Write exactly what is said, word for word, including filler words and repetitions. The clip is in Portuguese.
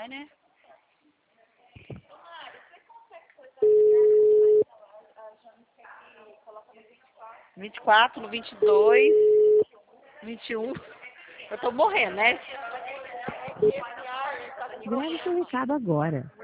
vai, né? vinte e quatro, no vinte e dois, vinte e um. Eu tô morrendo, né? Grave seu recado agora.